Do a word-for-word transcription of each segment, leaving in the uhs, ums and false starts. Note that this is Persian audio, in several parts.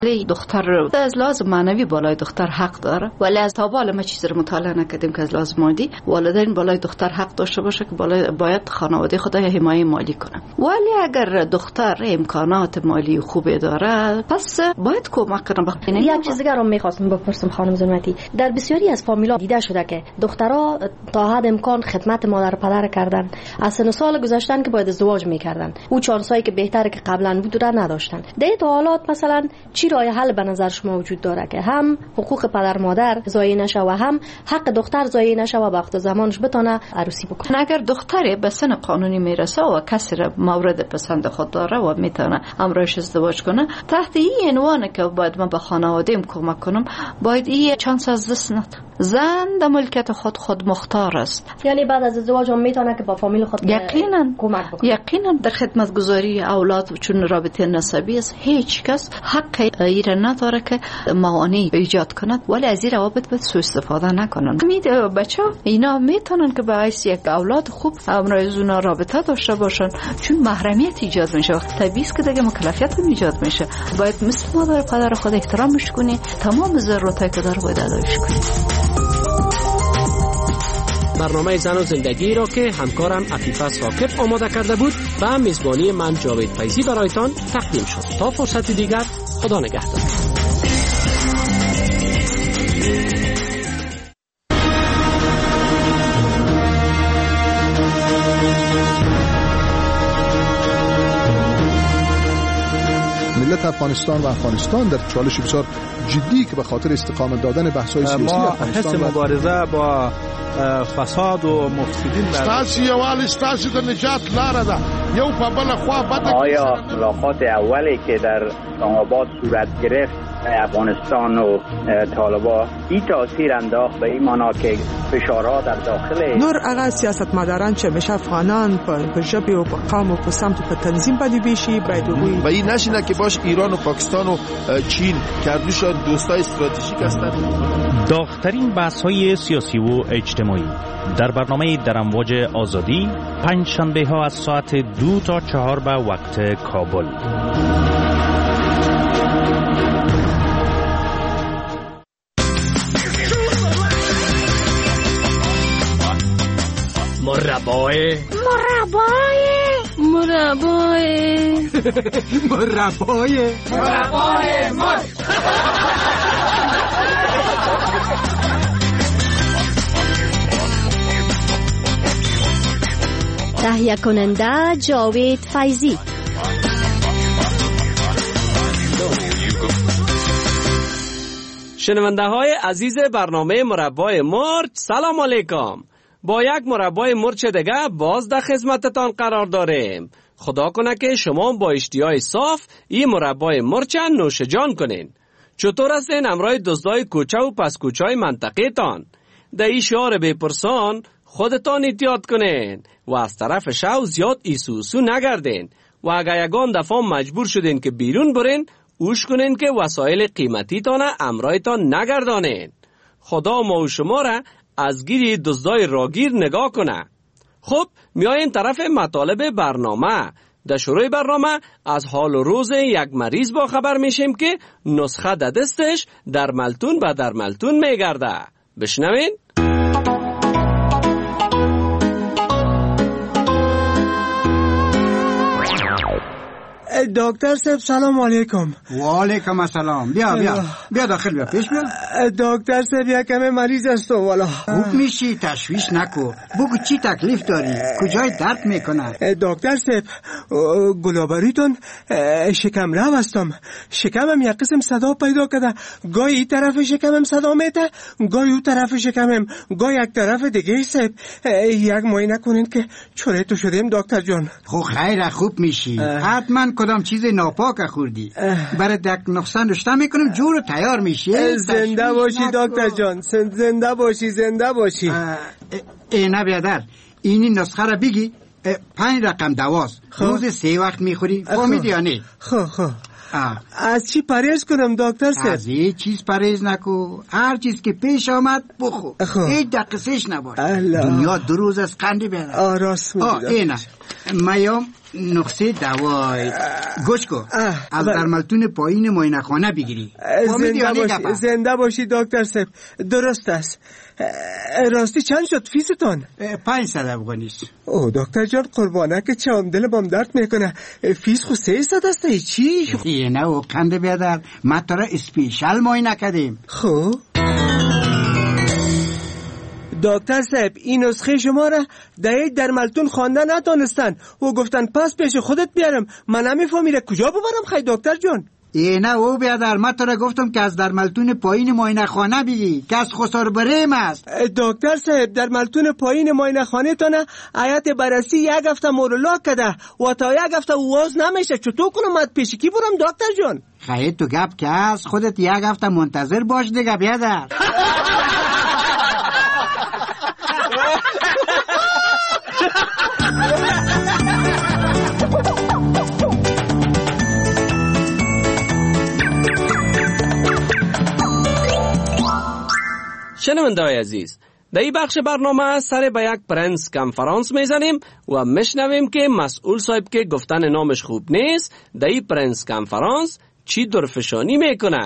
ولی دختر از لحاظ معنوی بالای دختر حق داره، ولی از تا بالا ما چیزی رو مطالعه نکردیم که از لحاظ مادی والدین بالای دختر حق داشته باشه که بالای باید خانواده خود حمایت مالی کنه. ولی اگر دختر امکانات مالی خوبی داره پس باید کمک کنه. یک چیز دیگه رو می‌خواستم بپرسم خانم زلمتی، در بسیاری از فامیل‌ها دیده شده که دخترها تا حد امکان خدمت مادر و پدر کردن، از سن سال گذشتن که باید ازدواج می‌کردن، او چانسایی که بهتره که قبلا بود را نداشتن. در این حالات مثلا چی راه حل به نظر شما وجود داره که هم حقوق پدر مادر ضایع نشه و هم حق دختر ضایع نشه و وقت زمانش بتونه عروسی بکنه؟ اگر دختری به سن قانونی میرسه و کسی را مورد پسند خود داره و میتونه امرش ازدواج کنه، تحت این عنوان که باید من به خانواده‌ام کمک کنم، باید این چانس از دست نده. زن در ملکیت خود خود مختار است، یعنی بعد از ازدواج هم میتونه که با فامیل خود یقینا کمک بکنه. یقینا در خدمتگزاری اولاد چون رابطه نسبی است، هیچ کس حق ایره نداره که معانی ایجاد کند، ولی از این روابط باید سوء استفاده نکنن. امید بچه اینا میتونن که باعث یک اولاد خوب امروز اونا رابطه داشته باشن، چون محرمیت ایجاد میشه. وقتی طبیعی است که دیگه مکلفیت ایجاد میشه، باید مثل مادر پدر خود احترامش کنی، تمام ضرورتایی که داره باید ادایش کنی. برنامه زن و زندگی را که همکارم عفیفه ثاقب آماده کرده بود و میزبانی من جاوید فیضی برایتان تقدیم شد. تا فرصت دیگر، خدا نگهدار. ملت افغانستان و افغانستان در چالش بسیار جدی که به خاطر استقامت دادن بحث‌های سیاسی افغانستان حس مبارزه با فساد و مفسدین ستاسي یوال ستاسي د نجات لاره ده یو په بل خوا بده. آیا ملاقات اولی که در اسلام آباد صورت گرفت افغانستان و طالبان این تاثیر انداخت به این معنا که فشارها در داخل نور اغا سیاستمداران چې بشه افغانان په ژبه او په قوم او په سمت او په تنظیم باندې بشي باید وي و این نشینه که باش ایران و پاکستان و چین کردوشان دوستای استراتژیک هستند. داغ‌ترین بحث‌های سیاسی و اجتماعی در برنامه در امواج آزادی پنج شنبه ها از ساعت دو تا چهار به وقت کابل. مربای مربای مربای مربای مربای مر تهیه کننده جاوید فیضی. شنونده های عزیز برنامه مربای مرچ، سلام علیکم. با یک مربای مرچ دیگه باز در خدمتتان قرار داریم. خدا کنه که شما با اشتیای صاف این مربای مرچ نوش جان کنین. چطور هستین امرای دزدای کوچه و پس کوچه های منطقه تان؟ در این شعار بپرسان خودتان احتیاط کنین و از طرف شو زیاد ایسوسو نگردین و اگر یگان دفعه مجبور شدین که بیرون برین، اوش کنین که وسایل قیمتی تانه امرایتان نگردانین. خدا ما و شما را از گیری دزدای راگیر نگاه کنه. خب میاین طرف مطالب برنامه. در شروع برنامه از حال و روز یک مریض با خبر میشیم که نسخه در دستش در ملتون به در ملتون میگرده. بشنوین. دکتر صاحب سلام علیکم. و علیکم السلام. بیا بیا بیا داخل بیا پیش بیا. دکتر صاحب یکم مریض هستم والا. خوب میشی، تشویش نکو. بگو چی تکلیف داری؟ کجای درد میکنه؟ دکتر صاحب گلابریتون شکم رو هستم. شکمم یک قسم صدا پیدا کرده. گاهی این طرف شکمم صدا میده، گاهی اون طرف شکمم، گاهی یک طرف دیگه. صاحب یک معاینه کنین که چوره تو شدیم دکتر جان. خب خیر خوب میشی. حتما کدام چیز ناپاک خوردی. برای دک نقصان رشته میکنم جور تیار میشه. زنده باشی دکتر جان، زنده باشی زنده باشی. اینه بیادر اینی نسخه را بگی. پنج رقم دواست. روز سه وقت میخوری فهمیدی یا نه؟ خب خب از چی پرهیز کنم دکتر صاحب؟ از هیچ چیز پرهیز نکو. هر چیز که پیش آمد بخو. هیچ دقیقش نباش. دنیا دو روز از قندی بیادر. آراست میدید. اینه میام نقصه دوای گوش کو از درملتون پایین معاینه خانه بگیری. زنده باشی زنده باشی دکتر صاحب. درست است. راستی چند شد فیستون؟ پنجصد افغانی است. او دکتر جان قربانه که چم دل بام درد میکنه. فیس خو سیصد است. چی؟ نه او قنده بیادر ما تو را اسپیشال معاینه کردیم. خب دکتر صاحب این نسخه شما را در یک درملتون خوانده نتونستن و گفتن پس پیش خودت بیارم. من نمیفهمیدم کجا ببرم خیلی دکتر جان؟ ای نه او بیادر ما تو را گفتم که از درملتون پایین معاینه خانه بگی که از خسار بریم است. دکتر صاحب درملتون پایین معاینه خانه تونه آیت بررسی یک هفته مورولا کده و تا یک هفته واز نمیشه. چطور کنم مد پیش کی برم دکتر جان؟ خیلی تو گپ که از خودت یک هفته منتظر باش دیگه بیادر. شنونده‌های عزیز، در این بخش برنامه سر به یک پرنس کنفرانس میزنیم و میشنویم که مسئول صاحب که گفتن نامش خوب نیست در این پرنس کنفرانس چی درفشانی میکنه.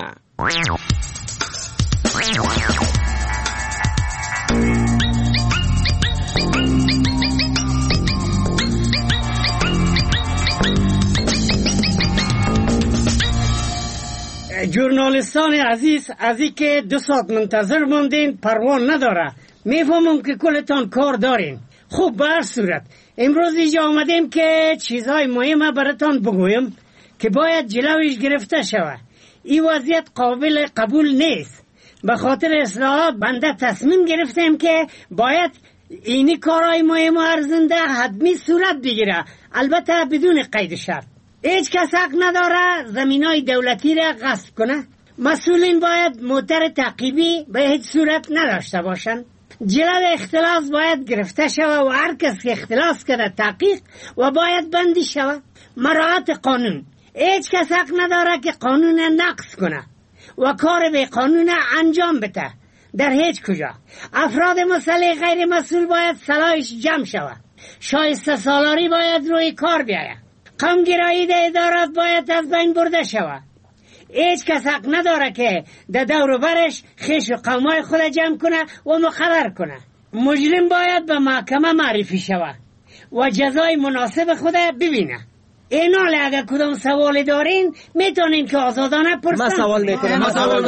جورنالیستان عزیز، از این که دو ساعت منتظر موندین پروان نداره. میفهمم که کلتان کار دارین. خوب به هر صورت امروز اینجا آمدیم که چیزهای مهمه براتان بگویم که باید جلویش گرفته شود. این وضعیت قابل قبول نیست. به خاطر اصلاحات بنده تصمیم گرفتیم که باید اینی کارهای مهم و ارزنده حتمی صورت بگیره، البته بدون قید شرط. هیچ کس حق نداره زمینای دولتی را غصب کنه. مسئولین باید موتر تعقیبی به هیچ صورت نداشته باشند. جلو اختلاس باید گرفته شود و هر کس که اختلاس کرده تحقیق و باید بندی شود. مراعات قانون، هیچ کس حق نداره که قانون نقض کنه و کار به قانون انجام بده در هیچ کجا. افراد مسئله غیر مسئول باید صلاحش جمع شود. شایسته سالاری باید روی کار بیاید. قومگرایی در ادارات باید از بین برده شود. هیچ کس حق نداره که در دور و برش خیش و قومای خود جمع کنه و مخبر کنه. مجرم باید به محکمه معرفی شود و جزای مناسب خود ببینه. این حال اگر کدام سوال دارین میتونین که آزادانه پرسن. من سوال میکنم. من سوال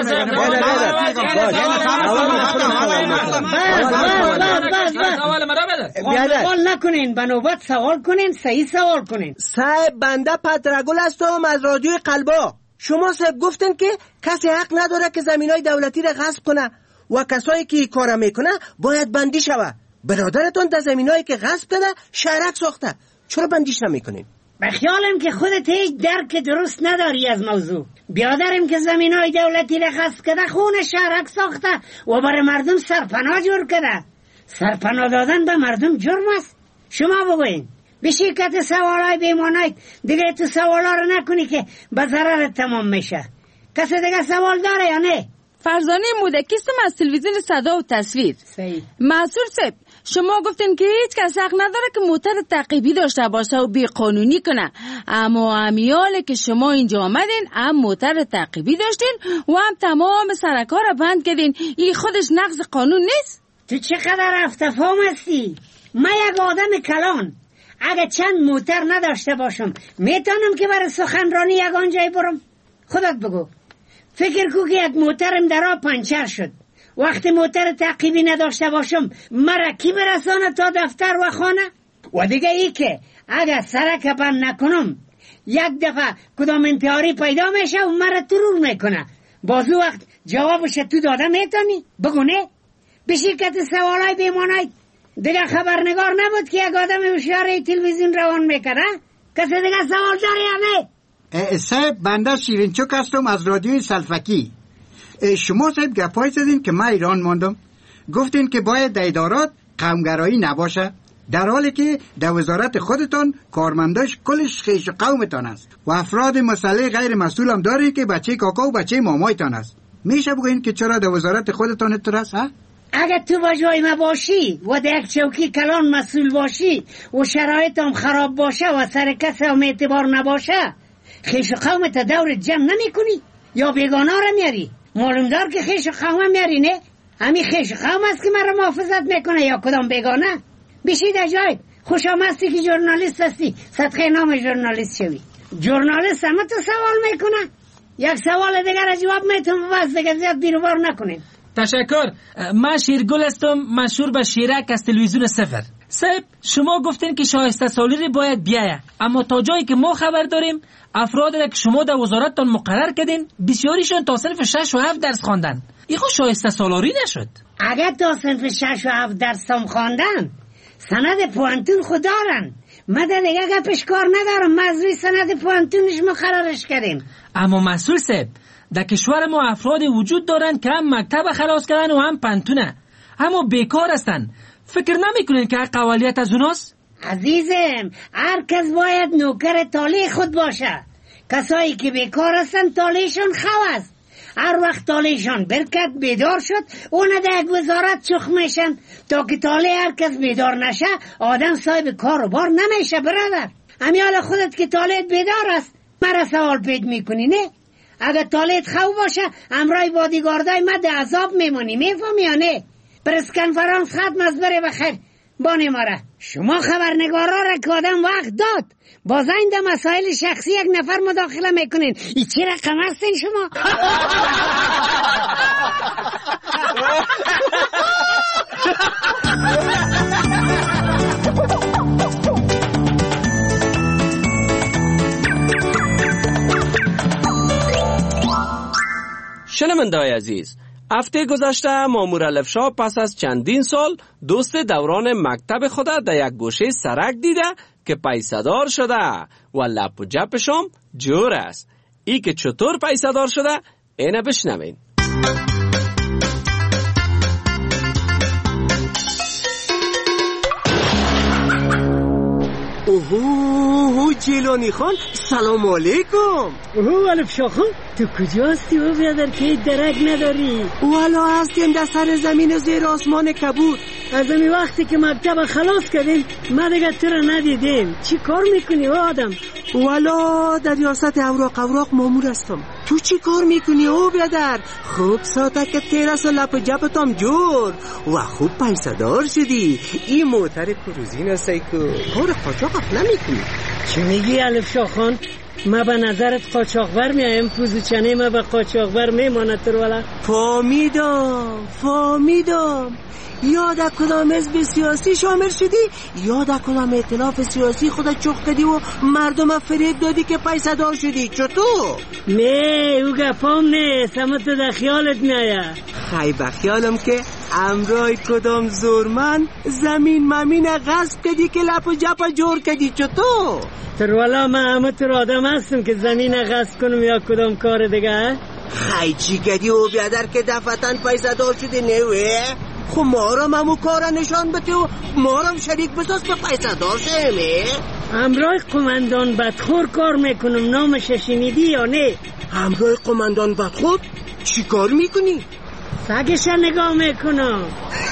سوال نکنین، به نوبت سوال کنین، صحیح سوال کنین. صاحب بنده پدرگل هستم از رادیوی قلبا. شما صاحب گفتن که کسی حق نداره که زمینای دولتی را غصب کنه و کسایی که کار میکنه باید بندی شود. برادرتون در زمینایی که غصب کرده شهرک ساخته، چرا بندیش نمیکنین؟ به خیالم که خودت هیچ درک درست نداری از موضوع. بیادرم که زمینای دولتی را غصب کرده خون شهرک ساخته و برای مردم سرپناه جور کرده. سرپناه دادن به مردم جرم است. شما بگوین به شرکت سوالای بیمانایت دیگه تو سوالا رو نکنی که به ضرر تمام میشه. کسی دیگه سوال داره یا نه؟ فرزانه مودکیستم از تلویزیون صدا و تصویر. صحیح. مسئول صاحب شما گفتین که هیچ کس حق نداره که موتر تعقیبی داشته باشه و بی قانونی کنه، اما امیاله که شما اینجا آمدین هم موتر تعقیبی داشتین و هم تمام سرکا را بند کردین. این خودش نقض قانون نیست؟ تو چقدر افتفام هستی؟ من یک آدم کلان اگه چند موتر نداشته باشم میتونم که برای سخنرانی یک آنجای برم؟ خودت بگو. فکر کو که یک موترم در آب پنچر شد، وقتی موتر تعقیبی نداشته باشم مرا کی برسانه تا دفتر و خانه؟ و دیگه ای که اگر سرک بند نکنم یک دفعه کدام انتحاری پیدا میشه و مرا ترور میکنه. بازو وقت جوابش تو داده میتونی؟ بگو نه؟ به شرکت سوالای بیمانای دیگه خبرنگار نبود که یک آدم هوشیار تلویزیون روان میکنه؟ کسی دیگه سوال داره یا نه؟ صاحب بنده شیرینچوک هستم از رادیوی سلفکی. شما صاحب گپای زدین که من ایران ماندم، گفتین که باید در ادارات قومگرایی نباشه، در حالی که در وزارت خودتان کارمنداش کلش خیش قومتان است و افراد مسئله غیر مسئول هم دارین که بچه کاکا و بچه مامایتان است. میشه بگوین که چرا در وزارت خودتان اتر است؟ ها؟ اگه تو با جای ما باشی و در یک چوکی کلان مسئول باشی و شرایط هم خراب باشه و سر کس هم اعتبار نباشه، خیش و قومت دور جمع نمی کنی یا بیگانه را میاری؟ معلوم دار که خیش و قوم میاری نه؟ همین خیش و قوم است که من را محافظت میکنه یا کدام بیگانه؟ بشید اجایب، خوش آمدستی که جورنالیست هستی، صدقه نام جورنالیست شوی. جورنالیست همه تو سوال میکنه، یک سوال دیگر را جواب میتون بس دیگر زیاد بیروبار نکنیم. تشکر. من شیرگل هستم، مشهور به شیرک از تلویزیون سفر. صاحب شما گفتین که شایسته سالاری باید بیایه، اما تا جایی که ما خبر داریم افرادی که شما در وزارتتان مقرر کردین بسیاریشون تا صنف شش و هفت درس خواندن. این خود شایسته سالاری نشد؟ اگر تا صنف شش و هفت درس هم خواندن سند پوانتون خود دارن. ما در دیگه گپش کار ندارم، مزوی سند پوانتونش مقررش کردیم. اما مسئول صاحب در کشور ما افرادی وجود دارن که هم مکتب خلاص کردن و هم پنتونه، اما بیکار هستن. فکر نمیکنین که قوالیت از اوناست؟ عزیزم، هر کس باید نوکر تالی خود باشه. کسایی که بیکار هستن تالیشون خو است. هر وقت تالیشون برکت بیدار شد اونه در یک وزارت چخ میشن تا که تالی هر کس بیدار نشه آدم صاحب کار و بار نمیشه. برادر امیال خودت که تالیت بیدار است مرا سوال پید میکنی نه؟ اگر تالیت خو باشه امرای بادیگاردای مد عذاب میمونی، میفهمی یا نه؟ پرس کنفرانس ختم از بره بخیر. بانی ماره شما خبرنگارا را که آدم وقت داد باز این در مسائل شخصی یک نفر مداخله میکنین، ای چی رقم هستین شما؟ شنونده‌های عزیز، هفته گذشته مامور الفشا پس از چندین سال دوست دوران مکتب خود در یک گوشه سرک دیده که پیسه‌دار شده و لپ و جپشم جور است. ای که چطور پیسه‌دار شده اینه بشنوین. اوهو جیلانی خان، سلام علیکم. اوه الفشا خان، تو کجا هستی و برادر که درک نداری؟ والا هستیم در سر زمین زیر آسمان کبود. از امی وقتی که مکتب خلاص کردیم ما دیگه تو را ندیدیم. چی کار میکنی او آدم؟ والا در ریاست اوراق اوراق مامور هستم. تو چی کار میکنی او برادر؟ خوب ساته که تیرس و لپ و جپتم جور و خوب پیسه دار شدی. این موتر کروزین هستی که کار قاچاق نمیکنی. چی میگی الفشا خان؟ ما به نظرت قاچاقبر میایم؟ پوزوچنه ما به قاچاقبر میمانه تر والا؟ فامیدم فامیدم یاد کدام حزب سیاسی شامل شدی؟ یاد کدام ائتلاف سیاسی خودت چخ کردی و مردم فریب دادی که پیسه دار شدی؟ چطور؟ نه او گفام نیست، همه تو در خیالت نیه. خی بخیالم که امرای کدام زورمن زمین ممین غصب کردی که لپ و جپ جور کردی؟ چطور؟ تر والا من همه تر آدم هستم که زمین غصب کنم یا کدام کار دیگه؟ خی چی کردی او بیادر که دفتن پیسه دار شدی نوه؟ خب ما را همو کارا نشان بده و ما را شریک بساز به پیسه دار شهمه. همراه قماندان بدخور کار میکنم، نامش شنیدی یا نه؟ همراه قماندان بدخور؟ چی کار میکنی؟ سگش نگاه میکنم.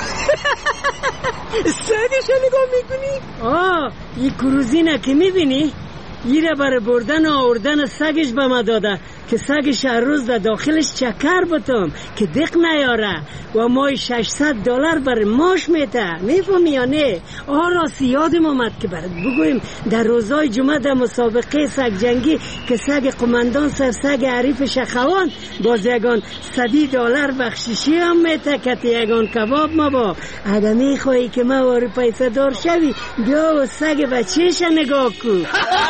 سگش نگاه میکنی؟ آه این کروزینه که میبینی ایره برای بردن و آوردن سگش به ما داده که سگش هر روز در داخلش چکر بتم که دق نیاره و مای ششصد دلار برای ماش میته. میفهمی یا نه؟ آه راستی یادم آمد که برات بگویم در روزای جمعه در مسابقه سگ جنگی که سگ قماندان سر سگ عریف شخوان باز یگان صدی دلار بخشیشی هم میته که یگان کباب ما با اگه میخوایی که ما واری پیسه دار شوی بیا و سگ بچهش نگاه کن.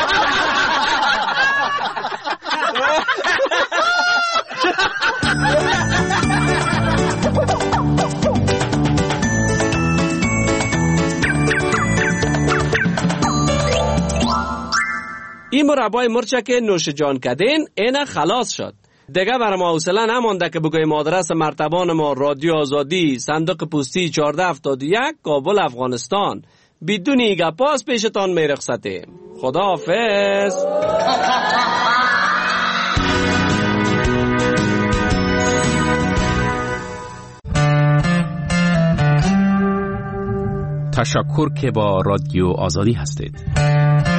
این مربای مرچه که نوش جان کدین اینه خلاص شد. دیگه برای ما حوصله نمانده که بگویم آدرس مرتبان ما رادیو آزادی، صندوق پستی چهارده هفتاد و یک، کابل افغانستان. بدون ایگه پاس پیشتان میرخصتیم. خدا حافظ. تشکر که با رادیو آزادی هستید.